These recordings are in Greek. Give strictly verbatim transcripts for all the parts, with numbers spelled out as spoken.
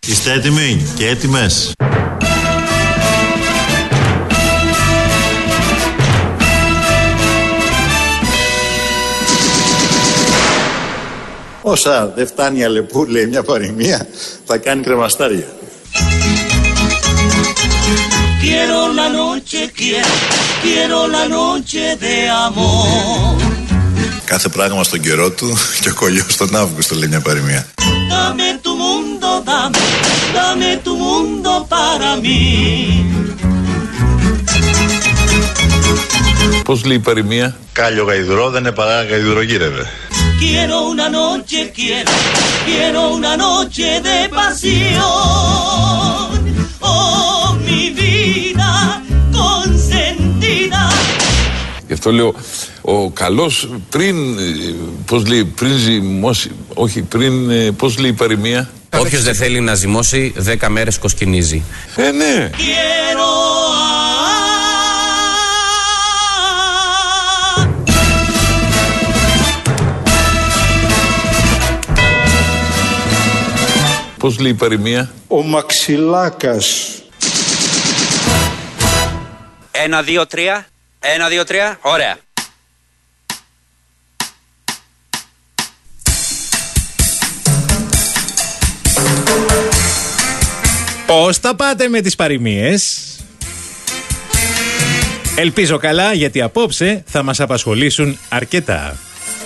Είστε έτοιμοι και έτοιμες? Όσα δεν φτάνει η Αλεπού, λέει μια παροιμία, θα κάνει κρεμαστάρια. Quiero la noche, quiero, quiero la noche de amor. Κάθε πράγμα στον καιρό του και ο κολλιός τον Αύγουστο, λέει μια παροιμία. Dame tu mundo, dame, dame tu mundo para mí. Πώς λέει η παροιμία? Κάλιο γαϊδουρό δεν είναι παρά γαϊδουρογύρευε. Quiero una noche, quiero, quiero una noche de pasión. Oh, mi vida consentida. Γι' αυτό λέω, ο καλός πριν, πώς λέει, πριν ζυμώσει, όχι πριν, πώς λέει η παροιμία? Όποιος δεν θέλει να ζυμώσει, δέκα μέρες κοσκινίζει. Ε, ναι. Πώς λέει η παροιμία? Ο Μαξιλάκας. Ένα, δύο, τρία. Ένα, δύο, τρία. Ωραία. Πώς τα πάτε με τις παροιμίες? Ελπίζω καλά, γιατί απόψε θα μας απασχολήσουν αρκετά.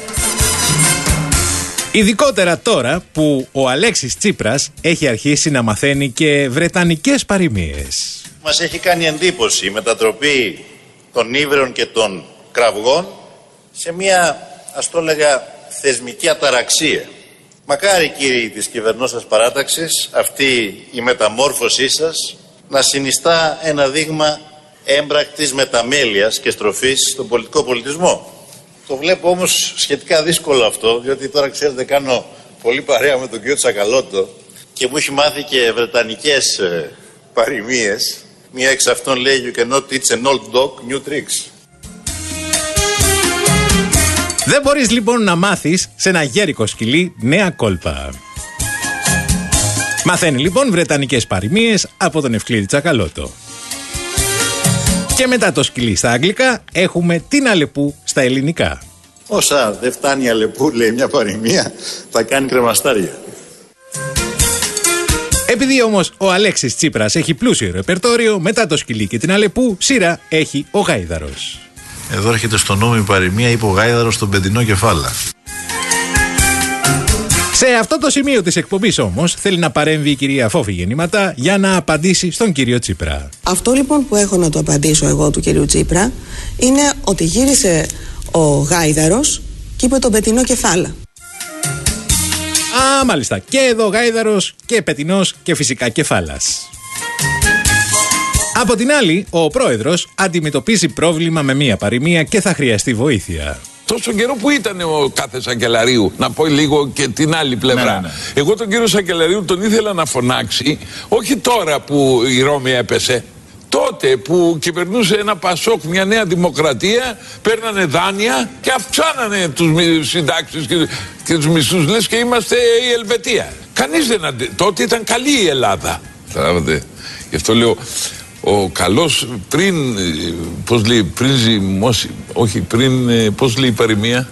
Ειδικότερα τώρα που ο Αλέξης Τσίπρας έχει αρχίσει να μαθαίνει και βρετανικές παροιμίες. Μας έχει κάνει εντύπωση η μετατροπή των ύβρεων και των κραυγών σε μια, ας το λέγα, θεσμική αταραξία. Μακάρι, κύριοι της κυβερνώσας παράταξης, αυτή η μεταμόρφωσή σας να συνιστά ένα δείγμα έμπρακτης μεταμέλειας και στροφής στον πολιτικό πολιτισμό. Το βλέπω όμως σχετικά δύσκολο αυτό, διότι τώρα, ξέρετε, κάνω πολύ παρέα με τον κύριο Τσακαλώτο και μου έχει μάθει και βρετανικές ε, παροιμίες. Μία εξ αυτών λέει «You cannot teach an old dog new tricks». Δεν μπορείς λοιπόν να μάθεις σε ένα γέρικο σκυλί νέα κόλπα. Μαθαίνει λοιπόν βρετανικές παροιμίες από τον Ευκλήδη Τσακαλώτο. Και μετά το σκυλί στα αγγλικά έχουμε την Αλεπού στα ελληνικά. Όσα δεν φτάνει η Αλεπού, λέει μια παροιμία, θα κάνει κρεμαστάρια. Επειδή όμως ο Αλέξης Τσίπρας έχει πλούσιο ρεπερτόριο, μετά το σκυλί και την Αλεπού, σειρά έχει ο Γάιδαρος. Εδώ έρχεται στο νόμο η παροιμία, είπε ο Γάιδαρος στον πεντινό κεφάλα. Σε αυτό το σημείο της εκπομπής όμως θέλει να παρέμβει η κυρία Φόφη Γεννήματα για να απαντήσει στον κύριο Τσίπρα. Αυτό λοιπόν που έχω να το απαντήσω εγώ του κυρίου Τσίπρα είναι ότι γύρισε ο Γάιδαρος και είπε τον πετινό κεφάλα. Α, μάλιστα. Και εδώ Γάιδαρος και πετινός και φυσικά κεφάλας. Από την άλλη, ο πρόεδρος αντιμετωπίζει πρόβλημα με μία παροιμία και θα χρειαστεί βοήθεια. Τόσο καιρό που ήταν ο κάθε Σακελαρίου, να πω λίγο και την άλλη πλευρά. Ναι, ναι. Εγώ τον κύριο Σακελαρίου τον ήθελα να φωνάξει, όχι τώρα που η Ρώμη έπεσε, τότε που κυβερνούσε ένα Πασόκ, μια νέα δημοκρατία, παίρνανε δάνεια και αυξάνανε τους συντάξεις και, και τους μισθούς, λες και είμαστε η Ελβετία. Κανείς δεν αντε... τότε ήταν καλή η Ελλάδα. Καταλάβατε. Γι' αυτό λέω, ο καλός πριν, πώς λέει, πριν ζυμώσει, όχι πριν, πώς λέει η παροιμία?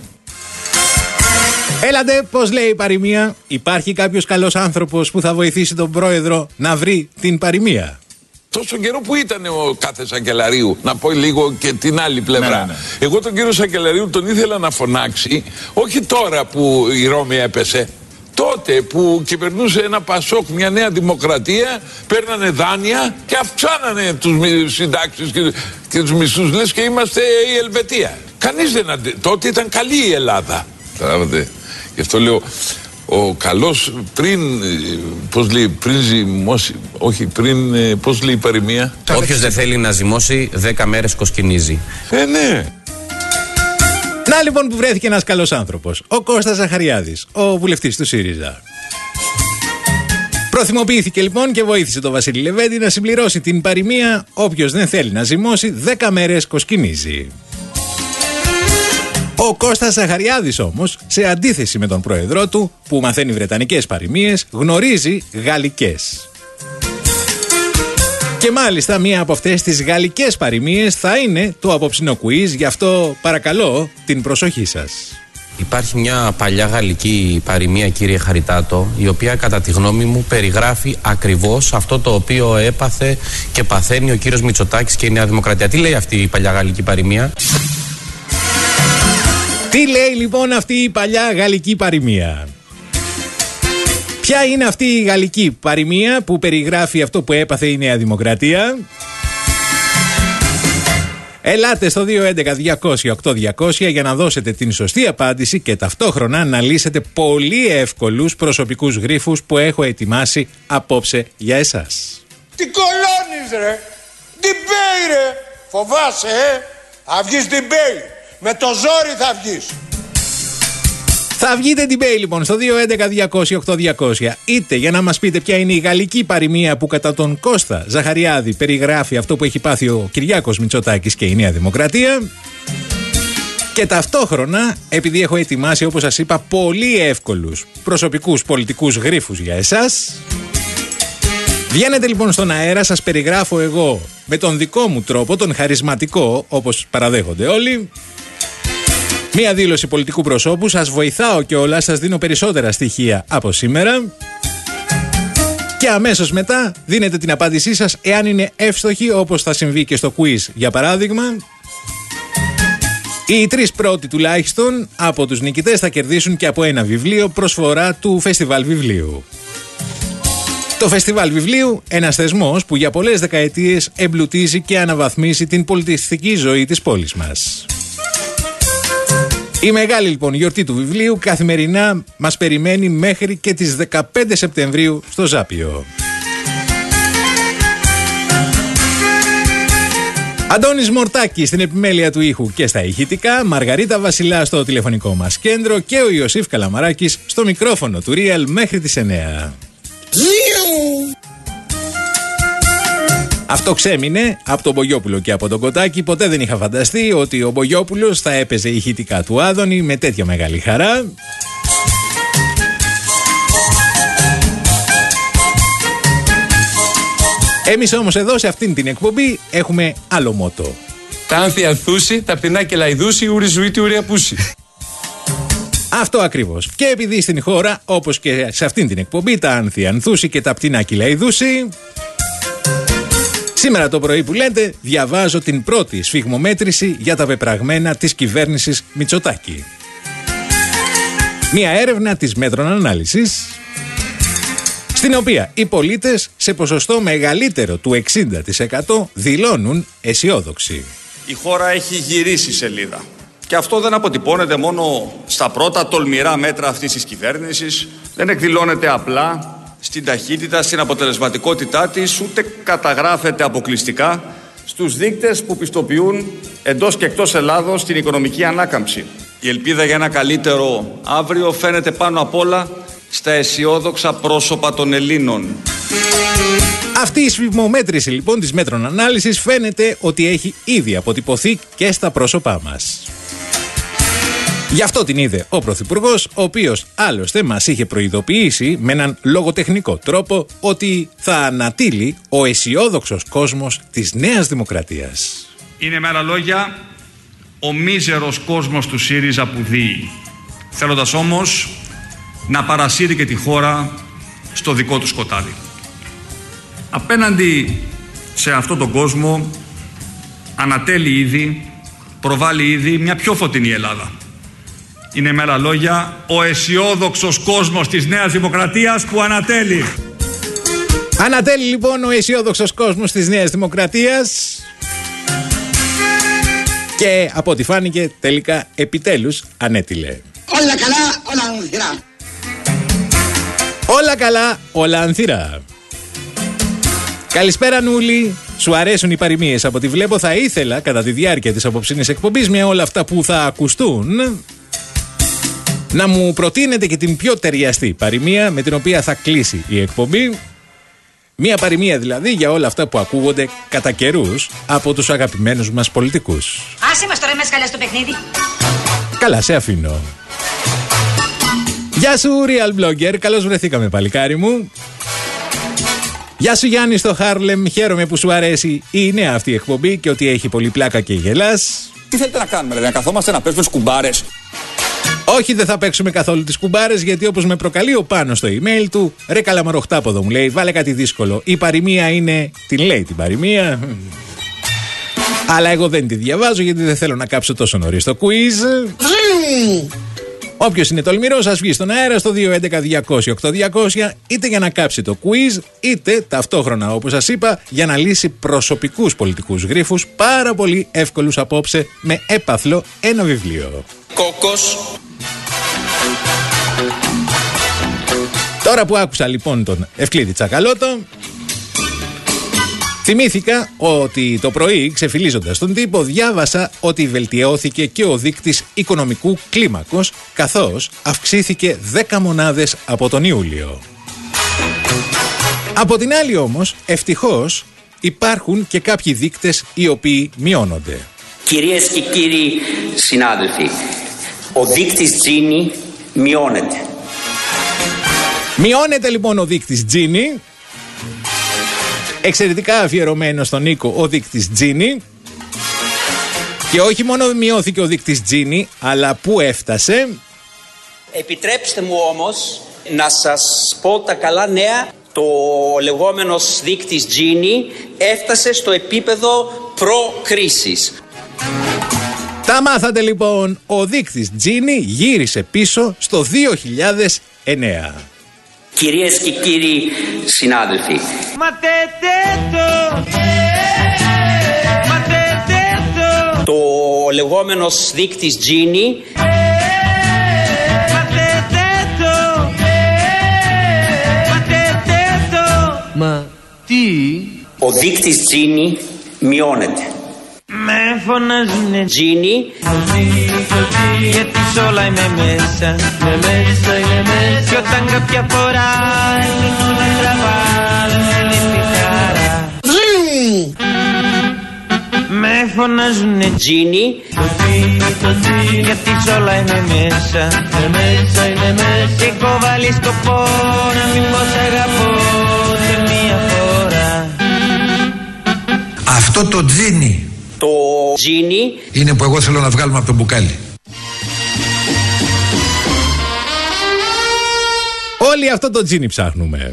Έλατε, πώς λέει η παροιμία? Υπάρχει κάποιος καλός άνθρωπος που θα βοηθήσει τον πρόεδρο να βρει την παροιμία? Τόσο καιρό που ήταν ο κάθε Σακελαρίου, να πω λίγο και την άλλη πλευρά. Ναι, ναι. Εγώ τον κύριο Σακελαρίου τον ήθελα να φωνάξει, όχι τώρα που η Ρώμη έπεσε, τότε που κυβερνούσε ένα Πασόκ, μια νέα δημοκρατία, παίρνανε δάνεια και αυξάνανε τους συντάξεις και, και τους μισθούς, λες και είμαστε η Ελβετία. Κανείς δεν αντε... τότε ήταν καλή η Ελλάδα. Καταλάβατε. Γι' αυτό λέω, ο καλός πριν, πώς λέει, πριν ζυμώσει, όχι πριν, πώς λέει η παροιμία? Όποιος δεν θέλει να ζυμώσει, δέκα μέρες κοσκινίζει. Ε, ναι. Να λοιπόν που βρέθηκε ένας καλός άνθρωπος, ο Κώστας Ζαχαριάδης, ο βουλευτής του ΣΥΡΙΖΑ. Προθυμοποιήθηκε λοιπόν και βοήθησε τον Βασίλη Λεβέντη να συμπληρώσει την παροιμία «Όποιος δεν θέλει να ζυμώσει, δέκα μέρες κοσκινίζει». Ο Κώστας Ζαχαριάδης όμως, σε αντίθεση με τον πρόεδρό του, που μαθαίνει βρετανικές παροιμίες, γνωρίζει γαλλικές. Και μάλιστα μία από αυτές τις γαλλικές παροιμίες θα είναι το απόψινο quiz, γι' αυτό παρακαλώ την προσοχή σας. Υπάρχει μια παλιά γαλλική παροιμία, κύριε Χαριτάτο, η οποία κατά τη γνώμη μου περιγράφει ακριβώς αυτό το οποίο έπαθε και παθαίνει ο κύριος Μητσοτάκης και η Νέα Δημοκρατία. Τι λέει αυτή η παλιά γαλλική παροιμία? Τι λέει λοιπόν αυτή η παλιά γαλλική παροιμία? Ποια είναι αυτή η γαλλική παροιμία που περιγράφει αυτό που έπαθε η Νέα Δημοκρατία? Ελάτε στο δύο έντεκα διακόσια οκτώ διακόσια για να δώσετε την σωστή απάντηση και ταυτόχρονα να λύσετε πολύ εύκολους προσωπικούς γρίφους που έχω ετοιμάσει απόψε για εσάς. Τι κολώνεις ρε, debate ρε, φοβάσαι ε, θα βγεις debate, με το ζόρι θα βγεις. Θα βγείτε debate λοιπόν στο δύο έντεκα διακόσια οκτώ διακόσια, είτε για να μας πείτε ποια είναι η γαλλική παροιμία που κατά τον Κώστα Ζαχαριάδη περιγράφει αυτό που έχει πάθει ο Κυριάκος Μητσοτάκης και η Νέα Δημοκρατία, και ταυτόχρονα, επειδή έχω ετοιμάσει όπως σας είπα πολύ εύκολους προσωπικούς πολιτικούς γρίφους για εσάς, βγαίνετε λοιπόν στον αέρα, σας περιγράφω εγώ με τον δικό μου τρόπο, τον χαρισματικό όπως παραδέχονται όλοι, μία δήλωση πολιτικού προσώπου, σας βοηθάω κιόλας, σας δίνω περισσότερα στοιχεία από σήμερα και αμέσως μετά δίνετε την απάντησή σας εάν είναι εύστοχη, όπως θα συμβεί και στο quiz για παράδειγμα. Οι τρεις πρώτοι τουλάχιστον από τους νικητές θα κερδίσουν και από ένα βιβλίο, προσφορά του Φεστιβάλ Βιβλίου. Το Φεστιβάλ Βιβλίου, ένας θεσμός που για πολλές δεκαετίες εμπλουτίζει και αναβαθμίζει την πολιτιστική ζωή της πόλης μας. Η μεγάλη λοιπόν γιορτή του βιβλίου καθημερινά μας περιμένει μέχρι και τις δεκαπέντε Σεπτεμβρίου στο Ζάπιο. Αντώνης Μορτάκης στην επιμέλεια του ήχου και στα ηχητικά, Μαργαρίτα Βασιλά στο τηλεφωνικό μας κέντρο και ο Ιωσήφ Καλαμαράκης στο μικρόφωνο του Real μέχρι τις εννέα. Αυτό ξέμεινε από τον Μπογιόπουλο και από τον Κοτάκη. Ποτέ δεν είχα φανταστεί ότι ο Μπογιόπουλος θα έπαιζε ηχητικά του Άδωνη με τέτοια μεγάλη χαρά. Εμείς όμως εδώ σε αυτήν την εκπομπή έχουμε άλλο μότο. Τα άνθη ανθούση, τα πτηνά και λαϊδούση, ούρι ζουίτη, ούρι απούση. Αυτό ακριβώς. Και επειδή στην χώρα, όπως και σε αυτήν την εκπομπή, τα άνθη ανθούση και τα πτηνά και λαϊδούση, σήμερα το πρωί που λέτε, διαβάζω την πρώτη σφιγμομέτρηση για τα πεπραγμένα της κυβέρνησης Μητσοτάκη. Μία έρευνα της Μέτρων Ανάλυσης, στην οποία οι πολίτες σε ποσοστό μεγαλύτερο του εξήντα τοις εκατό δηλώνουν αισιόδοξοι. Η χώρα έχει γυρίσει σελίδα. Και αυτό δεν αποτυπώνεται μόνο στα πρώτα τολμηρά μέτρα αυτής της κυβέρνησης, δεν εκδηλώνεται απλά στην ταχύτητα, στην αποτελεσματικότητά της, ούτε καταγράφεται αποκλειστικά στους δείκτες που πιστοποιούν εντός και εκτός Ελλάδος την οικονομική ανάκαμψη. Η ελπίδα για ένα καλύτερο αύριο φαίνεται πάνω απ' όλα στα αισιόδοξα πρόσωπα των Ελλήνων. Αυτή η σφιγμομέτρηση λοιπόν της Μέτρων Ανάλυσης φαίνεται ότι έχει ήδη αποτυπωθεί και στα πρόσωπά μας. Γι' αυτό την είδε ο Πρωθυπουργός, ο οποίος άλλωστε μας είχε προειδοποιήσει με έναν λογοτεχνικό τρόπο ότι θα ανατείλει ο αισιόδοξος κόσμος της Νέας Δημοκρατίας. Είναι με άλλα λόγια ο μίζερος κόσμος του ΣΥΡΙΖΑ που δείει, θέλοντας όμως να παρασύρει και τη χώρα στο δικό του σκοτάδι. Απέναντι σε αυτόν τον κόσμο ανατέλει ήδη, προβάλλει ήδη μια πιο φωτεινή Ελλάδα. Είναι με άλλα λόγια ο αισιόδοξος κόσμος της Νέας Δημοκρατίας που ανατέλει. Ανατέλει λοιπόν ο αισιόδοξος κόσμος της Νέας Δημοκρατίας και από ό,τι φάνηκε τελικά επιτέλους ανέτειλε. Όλα καλά, όλα ανθυρά. Όλα καλά, όλα ανθυρά. Καλησπέρα Νούλη. Σου αρέσουν οι παροιμίες από ό,τι βλέπω. Θα ήθελα κατά τη διάρκεια της απόψινής εκπομπής με όλα αυτά που θα ακουστούν να μου προτείνετε και την πιο ταιριαστή παροιμία με την οποία θα κλείσει η εκπομπή. Μία παροιμία δηλαδή για όλα αυτά που ακούγονται κατά καιρούς από τους αγαπημένους μας πολιτικούς. Άσε μας τώρα, είμαστε καλά στο παιχνίδι. Καλά, σε αφήνω. Γεια σου, Real Blogger. Καλώς βρεθήκαμε, παλικάρι μου. Γεια σου, Γιάννη στο Χάρλεμ. Χαίρομαι που σου αρέσει η νέα αυτή εκπομπή και ότι έχει πολύ πλάκα και γελάς. Τι θέλετε να κάνουμε, δηλαδή, να καθόμαστε να παίζουμε σκουμπάρες? Όχι, δεν θα παίξουμε καθόλου τις κουμπάρες, γιατί όπως με προκαλεί ο Πάνος στο email του, ρε καλαμαροχτάποδο, μου λέει, βάλε κάτι δύσκολο. Η παροιμία είναι. Την λέει την παροιμία. Αλλά εγώ δεν τη διαβάζω, γιατί δεν θέλω να κάψω τόσο νωρίς το quiz. Όποιος είναι τολμηρός, ας βγει στον αέρα στο δύο έντεκα διακόσια οκτώ διακόσια, είτε για να κάψει το quiz, είτε ταυτόχρονα, όπως σας είπα, για να λύσει προσωπικούς πολιτικούς γρίφους, πάρα πολύ εύκολους απόψε, με έπαθλο ένα βιβλίο. Κόκος. Τώρα που άκουσα λοιπόν τον Ευκλήδη Τσακαλώτο, θυμήθηκα ότι το πρωί, ξεφυλίζοντας τον τύπο, διάβασα ότι βελτιώθηκε και ο δείκτης οικονομικού κλίμακος, καθώς αυξήθηκε δέκα μονάδες από τον Ιούλιο. Από την άλλη όμως, ευτυχώς, υπάρχουν και κάποιοι δείκτες οι οποίοι μειώνονται. Κυρίες και κύριοι συνάδελφοι, ο δείκτης Τζίνι μειώνεται. Μειώνεται λοιπόν ο δείκτης Τζίνι. Εξαιρετικά αφιερωμένο στον Νίκο ο δείκτης Τζίνι. Και όχι μόνο μειώθηκε ο δείκτης Τζίνι, αλλά πού έφτασε? Επιτρέψτε μου όμως να σας πω τα καλά νέα. Το λεγόμενος δείκτης Τζίνι έφτασε στο επίπεδο προ-κρίσης. Τα μάθατε λοιπόν, ο δείκτης Τζίνι γύρισε πίσω στο δύο χιλιάδες εννέα. Κυρίες και κύριοι συνάδελφοι, το λεγόμενος δείκτης Τζίνι Μα τι? Ο δείκτης Τζίνι μειώνεται. Με φωνάζουνε Τζίνι, γιατί όλα είμαι μέσα, είμαι μέσα, είμαι μέσα. Κι όταν κάποια φορά είναι όλα τραβάνε, είναι πικάρα. Με φωνάζουνε Τζίνι, γιατί όλα είμαι μέσα, είμαι μέσα, είμαι μέσα. Και έχω βάλει σκοπό να μην πω σ' αγαπώ σε μία φορά. Αυτό το Τζίνι, το Τζίνι είναι που εγώ θέλω να βγάλουμε από το μπουκάλι. Όλοι αυτό το Τζίνι ψάχνουμε.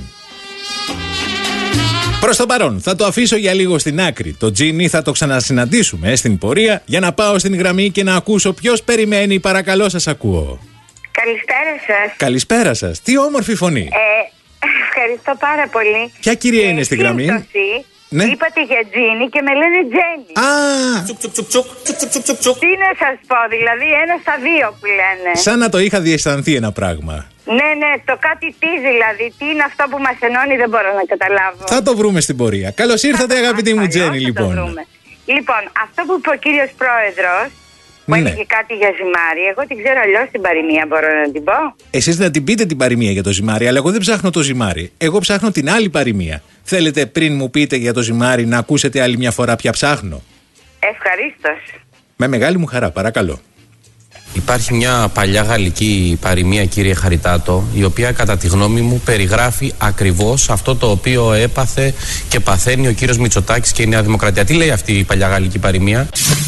Προς το παρόν θα το αφήσω για λίγο στην άκρη. Το Τζίνι θα το ξανασυναντήσουμε στην πορεία, για να πάω στην γραμμή και να ακούσω ποιος περιμένει. Παρακαλώ, σας ακούω. Καλησπέρα σας. Καλησπέρα σας. Τι όμορφη φωνή. Ε, ευχαριστώ πάρα πολύ. Ποια κυρία ε, είναι στη γραμμή? Ναι. Είπατε για Τζίνι και με λένε Τζένι. Α! Τσουκ, τσουκ, τσουκ, τσουκ, τσουκ, τσουκ, τσουκ, τσουκ. Τι να σας πω, δηλαδή ένα στα δύο που λένε. Σαν να το είχα διαισθανθεί ένα πράγμα. Ναι, ναι, το κάτι τι δηλαδή, τι είναι αυτό που μας ενώνει, δεν μπορώ να καταλάβω. Θα το βρούμε στην πορεία. Καλώς ήρθατε, αγαπητή μου Τζένι, λοιπόν. Λοιπόν, αυτό που είπε ο κύριος Πρόεδρος, που ναι. έλεγε κάτι για ζυμάρι, εγώ την ξέρω αλλιώς την παροιμία, μπορώ να την πω. Εσείς να την πείτε την παροιμία για το ζυμάρι, αλλά εγώ δεν ψάχνω το ζυμάρι. Εγώ ψάχνω την άλλη παροιμία. Θέλετε πριν μου πείτε για το ζυμάρι να ακούσετε άλλη μια φορά ποια ψάχνω? Ευχαρίστως. Με μεγάλη μου χαρά, παρακαλώ. Υπάρχει μια παλιά γαλλική παροιμία, κύριε Χαριτάτο, η οποία κατά τη γνώμη μου περιγράφει ακριβώς αυτό το οποίο έπαθε και παθαίνει ο κύριος Μητσοτάκης και η Νέα Δημοκρατία. Τι λέει αυτή η παλιά γαλλική παροιμία?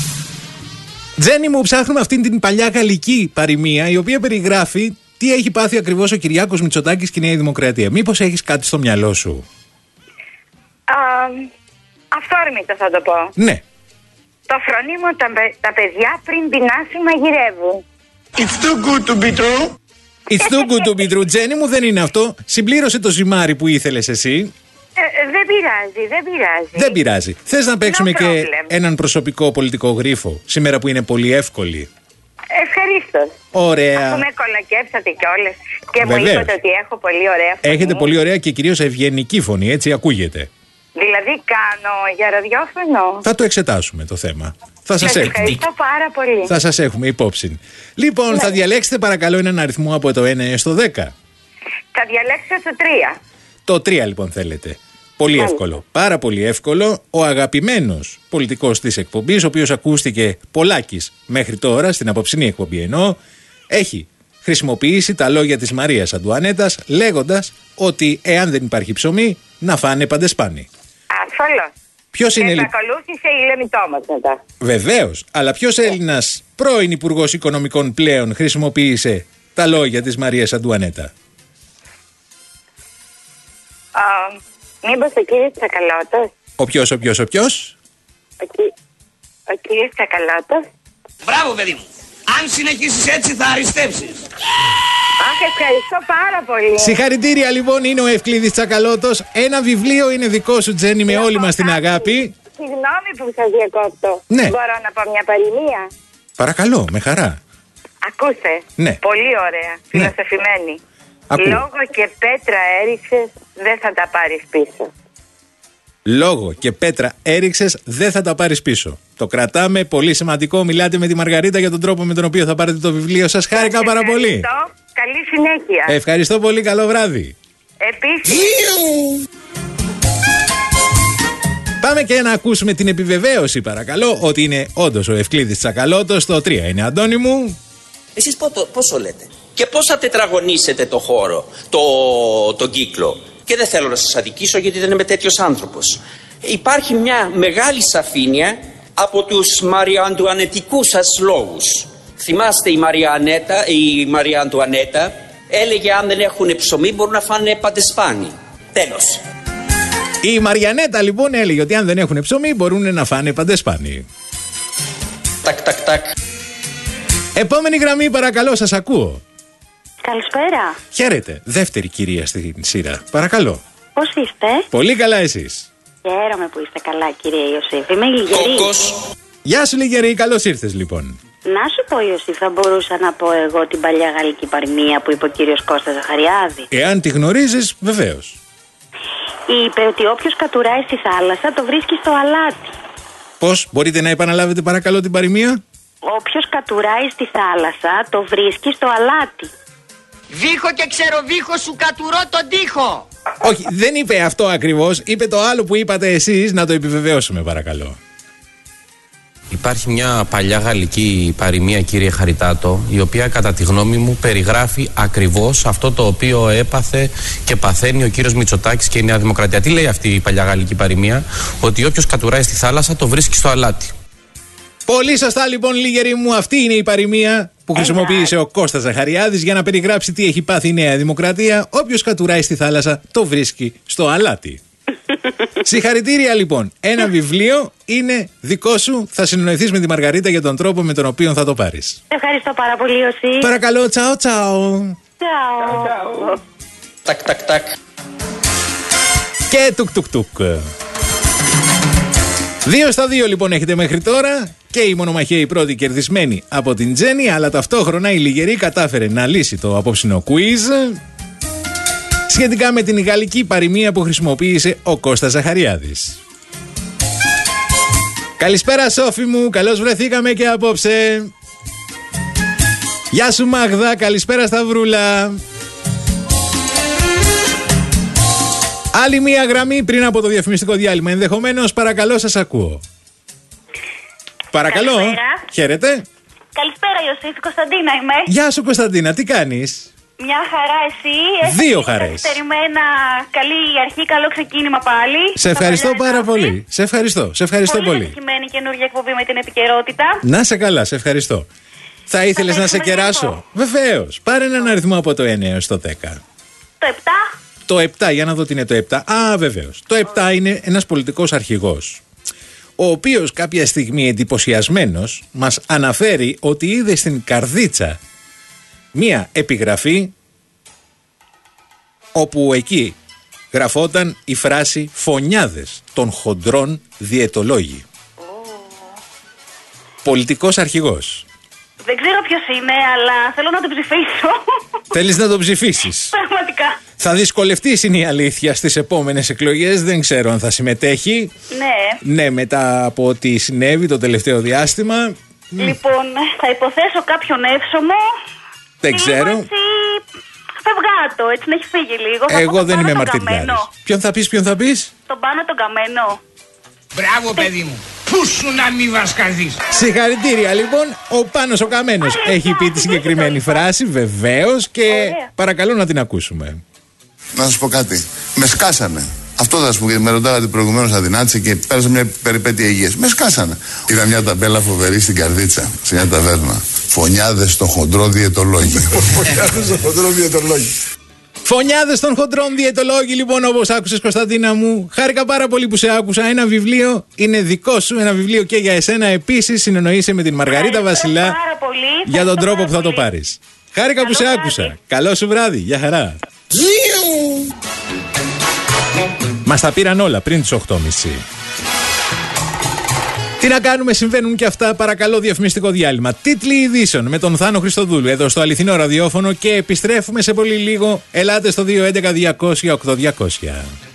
Τζένι μου, ψάχνουμε αυτήν την παλιά γαλλική παροιμία, η οποία περιγράφει τι έχει πάθει ακριβώς ο Κυριάκος Μητσοτάκης και η Νέα Δημοκρατία. Μήπως έχεις κάτι στο μυαλό σου? Α, αυθόρμητα θα το πω. Ναι. Το φρονίμο τα, τα παιδιά πριν πεινάσει μαγειρεύουν. It's too good to be true. It's too good to be true. Τζένι μου, δεν είναι αυτό. Συμπλήρωσε το ζυμάρι που ήθελες εσύ. Ε, δεν πειράζει, δεν πειράζει. Δεν πειράζει. Θες να παίξουμε No και problem. έναν προσωπικό πολιτικό γρίφο σήμερα που είναι πολύ εύκολη? Ευχαρίστως. Ωραία. Αφού με κολακεύσατε κιόλας και Βεβαίως. μου είπατε ότι έχω πολύ ωραία φωνή. Έχετε πολύ ωραία και κυρίως ευγενική φωνή, έτσι ακούγεται. Δηλαδή κάνω για ραδιόφωνο. Θα το εξετάσουμε το θέμα. Θα σας Σας έχουμε. ευχαριστώ πάρα πολύ. Θα σας έχουμε υπόψη. Λοιπόν, Ναι. θα διαλέξετε παρακαλώ έναν αριθμό από το ένα έως το δέκα. Θα διαλέξω το τρία. Το τρία λοιπόν θέλετε. Πολύ εύκολο. Πάρα πολύ εύκολο. Ο αγαπημένος πολιτικός της εκπομπής, ο οποίος ακούστηκε πολλάκις μέχρι τώρα, στην απόψινή εκπομπή εννοώ, έχει χρησιμοποιήσει τα λόγια της Μαρίας Αντουανέτας, λέγοντας ότι εάν δεν υπάρχει ψωμί, να φάνε παντεσπάνι. Ασφαλώς. Ποιος είναι λοιπόν. Ακολούθησε η Λέμη Τόμας μετά. Βεβαίως. Αλλά ποιος Έλληνας πρώην Υπουργός Οικονομικών πλέον χρησιμοποίησε τα λόγια της Μαρίας Αντουανέτα? Uh, μήπως ο κύριος Τσακαλώτος? Ο ποιος, ο ποιος, ο ποιος? Ο, κυ... ο κύριος Τσακαλώτος. Μπράβο, παιδί μου. Αν συνεχίσεις έτσι θα αριστεύσεις. Αχ, ευχαριστώ πάρα πολύ. Συγχαρητήρια λοιπόν, είναι ο Ευκλήδης Τσακαλώτος. Ένα βιβλίο είναι δικό σου, Τζέννη, με όλη μας την αγάπη. Συγγνώμη που σας διακόπτω. Ναι. Μπορώ να πω μια παροιμία? Παρακαλώ, με χαρά. Ακούστε. Ναι. Πολύ ωραία. Φιλοσοφημένη. Ακούω. Λόγο και πέτρα έριξες, δεν θα τα πάρεις πίσω. Λόγο και πέτρα έριξες, δεν θα τα πάρεις πίσω. Το κρατάμε, πολύ σημαντικό. Μιλάτε με τη Μαργαρίτα για τον τρόπο με τον οποίο θα πάρετε το βιβλίο σας. Χάρηκα πάρα πολύ. Καλή συνέχεια. Ευχαριστώ πολύ, καλό βράδυ. Επίσης. Πάμε και να ακούσουμε την επιβεβαίωση, παρακαλώ, ότι είναι όντως ο Ευκλήδης Τσακαλώτος. Το τρία είναι, Αντώνη μου. Εσείς πόσο λέτε? Και πώς θα τετραγωνίσετε το χώρο, το, τον κύκλο? Και δεν θέλω να σας αδικήσω γιατί δεν είμαι τέτοιος άνθρωπος. Υπάρχει μια μεγάλη σαφήνεια από τους μαριαντουανετικούς σας λόγους. Θυμάστε η Μαρία, Ανέτα, η Μαρία Αντουανέτα έλεγε αν δεν έχουν ψωμί μπορούν να φάνε παντεσπάνι. Τέλος. Η Μαριανέτα λοιπόν έλεγε ότι αν δεν έχουν ψωμί μπορούν να φάνε παντεσπάνι. Τακ τακ τακ. Επόμενη γραμμή, παρακαλώ, σας ακούω. Καλησπέρα. Χαίρετε. Δεύτερη κυρία στην σειρά. Παρακαλώ. Πώς είστε? Πολύ καλά, εσείς? Χαίρομαι που είστε καλά, κύριε Ιωσήφ. Είμαι η Λιγερή. Γεια σου, Λιγερή. Καλώς ήρθες, λοιπόν. Να σου πω, Ιωσήφ, θα μπορούσα να πω εγώ την παλιά γαλλική παροιμία που είπε ο κύριος Κώστας Ζαχαριάδη? Εάν τη γνωρίζεις, βεβαίως. Είπε ότι όποιος κατουράει στη θάλασσα το βρίσκει στο αλάτι. Πώς, μπορείτε να επαναλάβετε παρακαλώ την παροιμία? Όποιος κατουράει στη θάλασσα το βρίσκει στο αλάτι. Βήχω και ξεροβήχω σου κατουρώ τον τοίχο. Όχι, δεν είπε αυτό ακριβώς. Είπε το άλλο που είπατε εσείς, να το επιβεβαιώσουμε παρακαλώ. Υπάρχει μια παλιά γαλλική παροιμία, κύριε Χαριτάτο, η οποία κατά τη γνώμη μου περιγράφει ακριβώς αυτό το οποίο έπαθε και παθαίνει ο κύριος Μητσοτάκης και η Νέα Δημοκρατία. Τι λέει αυτή η παλιά γαλλική παροιμία? Ότι όποιος κατουράει στη θάλασσα το βρίσκει στο αλάτι. Πολύ σωστά λοιπόν, Λιγερή μου, αυτή είναι η παροιμία που χρησιμοποίησε ο Κώστας Ζαχαριάδης για να περιγράψει τι έχει πάθει η Νέα Δημοκρατία. Όποιος κατουράει στη θάλασσα το βρίσκει στο αλάτι. Συγχαρητήρια λοιπόν. Ένα βιβλίο είναι δικό σου. Θα συνεννοηθείς με τη Μαργαρίτα για τον τρόπο με τον οποίο θα το πάρεις. Ευχαριστώ πάρα πολύ, Ιωσή. Παρακαλώ, τσαο τσαο. Τσαο. Τακ τακ τακ. Και τουκ τουκ τουκ. Δύο στα δύο λοιπόν έχετε μέχρι τώρα και η μονομαχία η πρώτη κερδισμένη από την Τζέννη, αλλά ταυτόχρονα η Λιγερή κατάφερε να λύσει το απόψινο quiz σχετικά με την γαλλική παροιμία που χρησιμοποίησε ο Κώστας Ζαχαριάδης. Καλησπέρα Σόφη μου, καλώς βρεθήκαμε και απόψε. Γεια σου Μάγδα, καλησπέρα Σταυρούλα. Άλλη μία γραμμή πριν από το διαφημιστικό διάλειμμα ενδεχομένως, παρακαλώ, σας ακούω. Παρακαλώ. Καλησπέρα. Χαίρετε. Καλησπέρα Ιωσήφ, Κωνσταντίνα είμαι. Γεια σου Κωνσταντίνα, τι κάνεις? Μια χαρά, εσύ? Δύο χαρές. Περιμένω καλή αρχή, καλό ξεκίνημα πάλι. Σε ευχαριστώ πάρα πολύ. Σε ευχαριστώ, σε ευχαριστώ πολύ. Πολύ επιτυχημένη καινούργια εκπομπή με την επικαιρότητα. Να σε καλά, σε ευχαριστώ. Θα ήθελες να σε κεράσω? Βεβαίως. Πάρε έναν αριθμό από το εννέα έως το δέκα. Το επτά. Το επτά, για να δω τι είναι το επτά. Α, βεβαίως. Το επτά είναι ένας πολιτικός αρχηγός, ο οποίος κάποια στιγμή εντυπωσιασμένος μας αναφέρει ότι είδε στην καρδίτσα μία επιγραφή όπου εκεί γραφόταν η φράση «Φωνιάδες των χοντρών διαιτολόγοι». Oh. Πολιτικός αρχηγός. Δεν ξέρω ποιος είναι, αλλά θέλω να τον ψηφίσω. Θέλεις να τον ψηφίσεις? Πραγματικά. Θα δυσκολευτείς, είναι η αλήθεια, στις επόμενες εκλογές. Δεν ξέρω αν θα συμμετέχει. Ναι. Ναι, μετά από ό,τι συνέβη το τελευταίο διάστημα. Λοιπόν, θα υποθέσω κάποιον εύσωμο. Δεν ξέρω. Έτσι... Θα βγάτο, έτσι να έχει φύγει λίγο. Θα Εγώ δεν είμαι μαρτυριάρης. Ποιον θα πεις, ποιον θα πεις? Τον Πάνο τον Καμένο. Μπράβο, παιδί μου. Πού σου να μη βασκαθείς. Συγχαρητήρια, λοιπόν. Ο Πάνος ο Καμένος έχει πει τη συγκεκριμένη φράση, βεβαίως, και ωραία, παρακαλώ να την ακούσουμε. Να σας πω κάτι. Με σκάσανε. Αυτό θα σας πω, γιατί με ρωτάγατε προηγουμένως αδυνάτησε και πέρασε μια περιπέτεια υγείας. Με σκάσανε. Είδα μια ταμπέλα φοβερή στην Καρδίτσα, σε μια ταβέρνα. Φωνιάδες στο χοντρό διαιτολόγιο. Φωνιάδες στο χοντρό διαιτολόγιο. Φωνιάδες των χοντρών διαιτολόγοι, λοιπόν, όπως άκουσες, Κωνσταντίνα μου. Χάρηκα πάρα πολύ που σε άκουσα. Ένα βιβλίο είναι δικό σου, ένα βιβλίο και για εσένα. Επίσης, συνεννοείσαι με την Μαργαρίτα Βασιλά για τον τρόπο που θα το πάρεις. Χάρηκα Καλό που σε βράδυ. Άκουσα. Καλό σου βράδυ. Γεια χαρά. Μας τα πήραν όλα πριν τις οκτώ και μισή. Τι να κάνουμε, συμβαίνουν και αυτά. Παρακαλώ, διαφημιστικό διάλειμμα. Τίτλοι ειδήσεων με τον Θάνο Χριστοδούλου εδώ στο αληθινό ραδιόφωνο και επιστρέφουμε σε πολύ λίγο. Ελάτε στο δύο έντεκα διακόσια οκτώ διακόσια.